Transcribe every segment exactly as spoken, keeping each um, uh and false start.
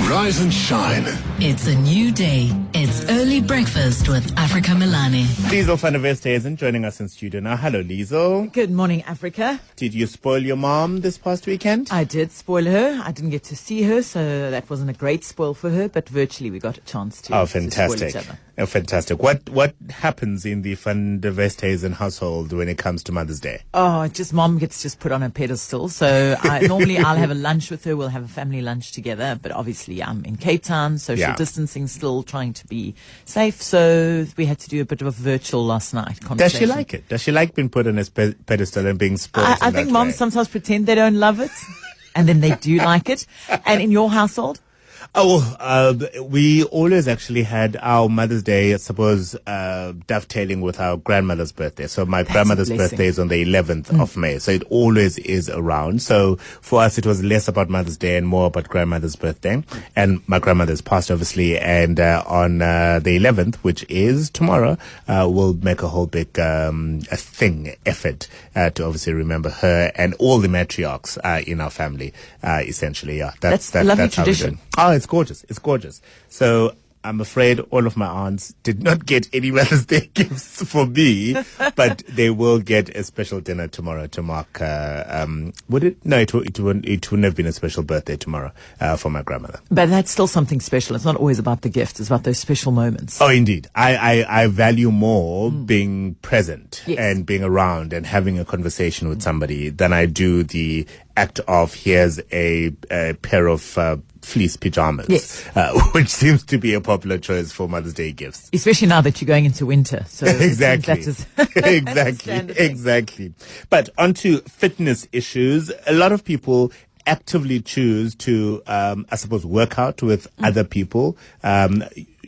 Rise and shine. It's a new day. It's early breakfast with Africa Milani. Liesl van der Westhuizen joining us in studio now. Hello, Liesl. Good morning, Africa. Did you spoil your mom this past weekend? I did spoil her. I didn't get to see her, so that wasn't a great spoil for her, but virtually we got a chance to, oh, to spoil fantastic. each other. Oh, fantastic. What what happens in the van der Westhuizen household when it comes to Mother's Day? Oh, just mom gets just put on a pedestal. So I, normally I'll have a lunch with her. We'll have a family lunch together. But obviously I'm in Cape Town, social Yeah. distancing still, trying to be safe. So we had to do a bit of a virtual last night. Does she like it? Does she like being put on a pe- pedestal and being spoiled? I, I in think that moms way? sometimes pretend they don't love it. And then they do like it. And in your household? Oh, uh, we always actually had our Mother's Day, I suppose, uh, dovetailing with our grandmother's birthday. So my That's grandmother's a blessing. birthday is on the eleventh mm. of May. So it always is around. So for us, it was less about Mother's Day and more about grandmother's birthday. And my grandmother's passed, obviously. And uh, on uh, the eleventh, which is tomorrow, uh, we'll make a whole big um, a thing, effort uh, to obviously remember her and all the matriarchs uh, in our family, uh, essentially. Yeah, That's that, a lovely that's how we do it. tradition. Oh, it's gorgeous. It's gorgeous. So I'm afraid all of my aunts did not get any Mother's Day gifts for me, but they will get a special dinner tomorrow to mark, uh, um, would it? No, it, w- it, wouldn't, it wouldn't have been a special birthday tomorrow uh, for my grandmother. But that's still something special. It's not always about the gift. It's about those special moments. Oh, indeed. I, I, I value more mm. being present Yes. and being around and having a conversation with somebody than I do the act of here's a, a pair of uh, fleece pajamas, Yes. uh, which seems to be a popular choice for Mother's Day gifts. Especially now that you're going into winter. So Exactly. That is exactly. Exactly. But onto fitness issues, a lot of people actively choose to, um, I suppose, work out with mm. other people. Um,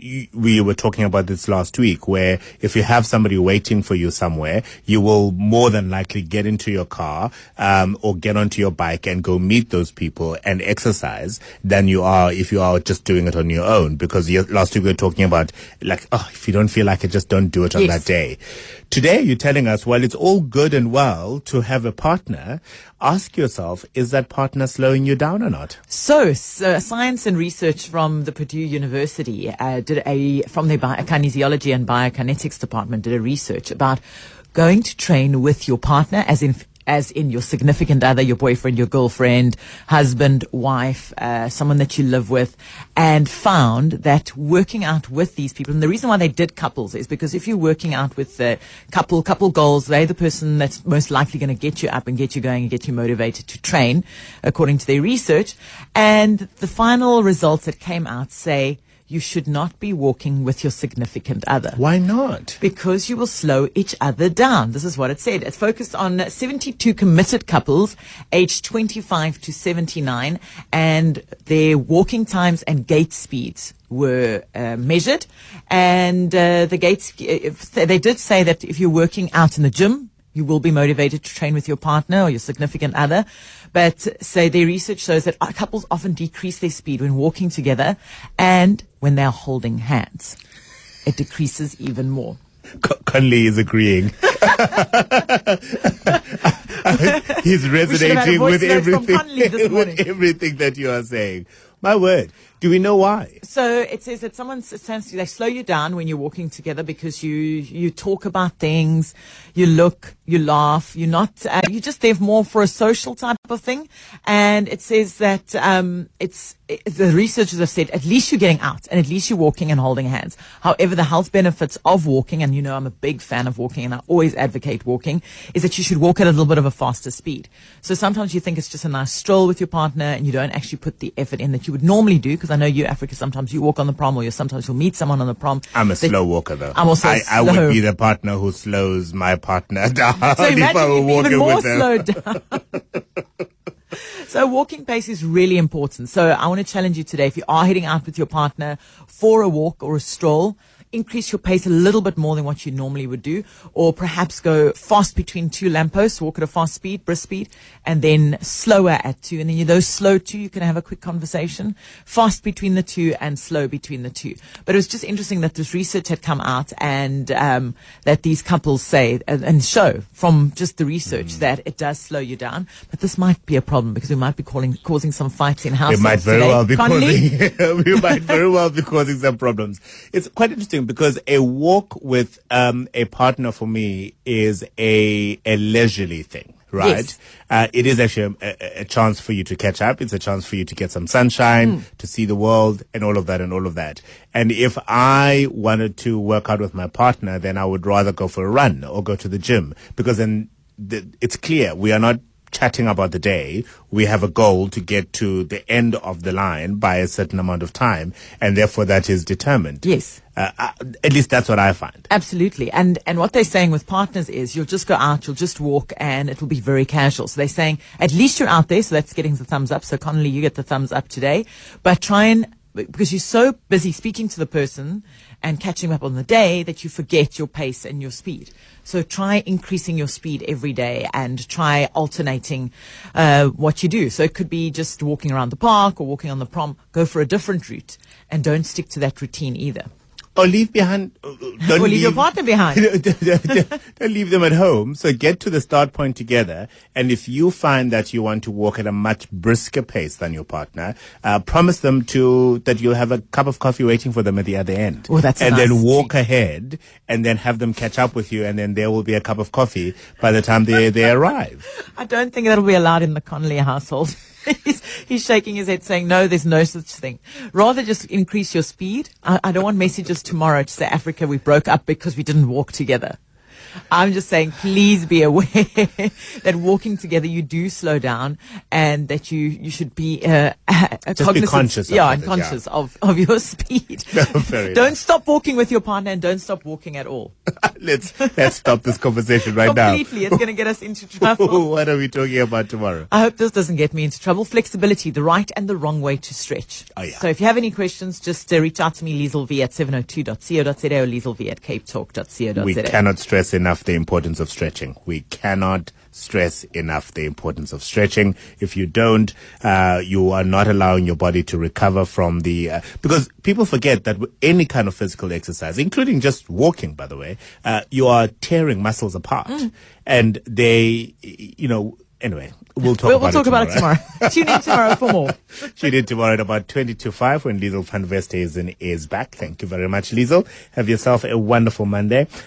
we were talking about this last week, where if you have somebody waiting for you somewhere, you will more than likely get into your car um, or get onto your bike and go meet those people and exercise than you are if you are just doing it on your own. Because you, last week we were talking about, like, oh, if you don't feel like it, just don't do it on yes. that day. Today you're telling us, well, it's all good and well to have a partner. Ask yourself, is that partner slowing you down or not? So, so science and research from the Purdue University uh, did a, from their bio- kinesiology and biokinetics department did a research about going to train with your partner, as in as in your significant other, your boyfriend, your girlfriend, husband, wife, uh, someone that you live with, and found that working out with these people, and the reason why they did couples is because if you're working out with the couple, couple goals, they're the person that's most likely going to get you up and get you going and get you motivated to train, according to their research. And the final results that came out say, you should not be walking with your significant other. Why not? Because you will slow each other down. This is what it said. It focused on seventy-two committed couples aged twenty-five to seventy-nine, and their walking times and gait speeds were uh, measured. And uh, the gates, they did say that if you're working out in the gym, you will be motivated to train with your partner or your significant other. But say their research shows that couples often decrease their speed when walking together, and when they're holding hands, it decreases even more. Con- Conley is agreeing. He's resonating with everything, with everything that you are saying. My word. Do we know why? So it says that someone essentially, they slow you down when you're walking together because you, you talk about things, you look, you laugh, you're not, uh, you're just there more for a social type of thing. And it says that, um, it's, it, the researchers have said at least you're getting out and at least you're walking and holding hands. However, the health benefits of walking, and you know, I'm a big fan of walking and I always advocate walking, is that you should walk at a little bit of a faster speed. So sometimes you think it's just a nice stroll with your partner and you don't actually put the effort in that you would normally do. Because I know you, Africa, sometimes you walk on the prom, or you sometimes you'll meet someone on the prom. I'm a slow walker, though. I'm also I, slow. I would be the partner who slows my partner down. So if imagine I were you'd be even walking more with them. slowed down. So walking pace is really important. So I want to challenge you today. If you are heading out with your partner for a walk or a stroll, increase your pace a little bit more than what you normally would do, or perhaps go fast between two lampposts, walk at a fast speed, brisk speed, and then slower at two. And then you those slow two, you can have a quick conversation, fast between the two and slow between the two. But it was just interesting that this research had come out and um, that these couples say and, and show from just the research mm. that it does slow you down. But this might be a problem because we might be calling, causing some fights in households. It might very today. well be Conley? causing. We might very well be causing some problems. It's quite interesting because a walk with um, a partner for me is a a leisurely thing. Right. Yes. Uh, it is actually a, a chance for you to catch up. It's a chance for you to get some sunshine, mm. to see the world and all of that and all of that. And if I wanted to work out with my partner, then I would rather go for a run or go to the gym because then the, it's clear we are not chatting about the day. We have a goal to get to the end of the line by a certain amount of time, and therefore that is determined. Yes. Uh, uh, at least that's what I find. Absolutely. And and what they're saying with partners is you'll just go out, you'll just walk, and it will be very casual. So they're saying at least you're out there, so that's getting the thumbs up. So Connolly, you get the thumbs up today. But try and, because you're so busy speaking to the person and catching up on the day that you forget your pace and your speed. So try increasing your speed every day and try alternating uh, what you do. So it could be just walking around the park or walking on the prom. Go for a different route and don't stick to that routine either. Or leave behind. Don't or leave, leave your partner behind. Don't leave them at home. So get to the start point together. And if you find that you want to walk at a much brisker pace than your partner, uh, promise them to that you'll have a cup of coffee waiting for them at the other end. Oh, that's and nice then walk treat. ahead, and then have them catch up with you, and then there will be a cup of coffee by the time they they arrive. I don't think that'll be allowed in the Connolly household. he's, he's shaking his head saying, no, there's no such thing. Rather just increase your speed. I, I don't want messages tomorrow to say, Africa, we broke up because we didn't walk together. I'm just saying, please be aware that walking together, you do slow down and that you, you should be, uh, just be conscious. Yeah, of and it, conscious yeah. of, of your speed. Very don't nice. stop walking with your partner and don't stop walking at all. let's, let's stop this conversation right Completely. now. Completely. It's going to get us into trouble. What are we talking about tomorrow? I hope this doesn't get me into trouble. Flexibility, the right and the wrong way to stretch. Oh, yeah. So if you have any questions, just uh, reach out to me, Liesl V at seven oh two dot co dot za or Liesl V at cape talk dot co dot za. We cannot stress enough the importance of stretching. We cannot stress enough the importance of stretching. If you don't, uh, you are not allowing your body to recover from the, uh, because people forget that with any kind of physical exercise, including just walking, by the way, uh, you are tearing muscles apart. Mm. And they, you know, anyway, we'll talk we'll, about we'll talk it about it tomorrow. Tune in tomorrow for more. Tune in tomorrow at about twenty to five when Liesl van Westhuizen is back. Thank you very much, Liesl. Have yourself a wonderful Monday.